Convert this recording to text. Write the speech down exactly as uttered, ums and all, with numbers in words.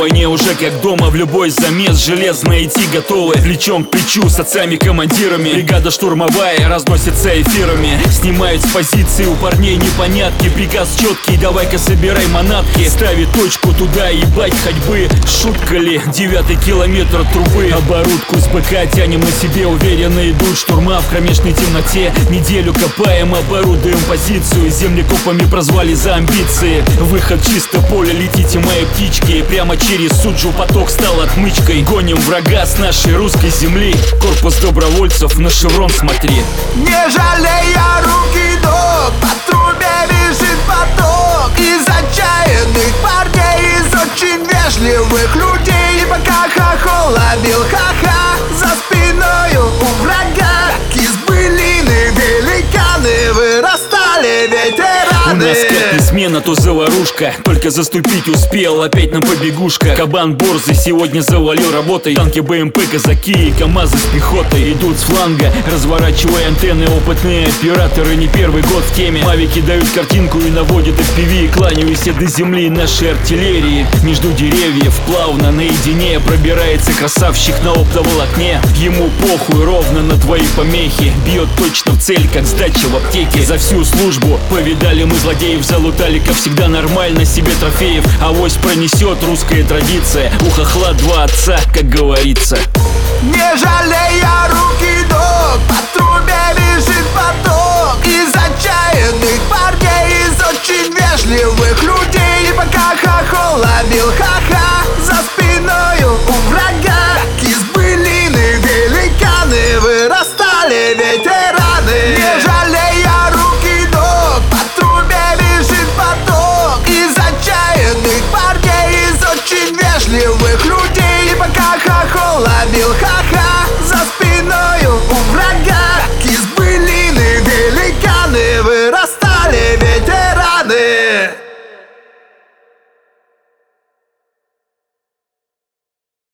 войне уже как дома. В любой замес железно идти готовы, плечом к плечу с отцами-командирами. Бригада штурмовая разносится эфирами. Снимают с позиции у парней непонятки. Приказ четкий, давай-ка собирай манатки. Ставит точку туда, ебать ходьбы. Шутка ли, девятый километр трубы. Оборудку с БК тянем на себе, уверенно идут штурма в кромешной темноте. Неделю копаем, оборудуем позицию. Землекопами прозвали за амбиции. Выход чисто поле, летите мои птички. Прямо через Суджу поток стал отмычкой. Гоним врага с нашей русской земли. Корпус добровольцев, на шеврон смотри. Не жалея рук и ног, по трубе бежит поток из отчаянных парней, из очень вежливых людей. И пока хохол ловил ха-ха за спиною у врага, как из былины великаны вырастали ветераны. У нас как не смена, то заварушка. Только заступить успел, опять на побегушка. Кабан борзый сегодня завалил работой. Танки, БМП, казаки и КамАЗы с пехотой идут с фланга, разворачивая антенны. Опытные операторы не первый год в теме. Мавики дают картинку и наводят эф пи ви. Кланяюсь до земли нашей артиллерии. Между деревьев плавно наедине пробирается красавчик на оптоволокне. Ему похуй ровно на твои помехи. Бьет точно в цель, как сдача в аптеке. За всю службу повидали мы злодеев, залутали, как всегда, нормально себе трофеев. Авось пронесет русская традиция. У хохла два отца, как говорится. Не жалея рук и ног, по трубе бежит поток из отчаянных парней, из очень вежливых людей. И пока хохол ловил ха-ха за спиною у врага, как из былины великаны вырастали ветераны. Не жалея рук и ног, по трубе бежит поток из отчаянных парней, из очень вежливых людей. И пока хохол ловил ха-ха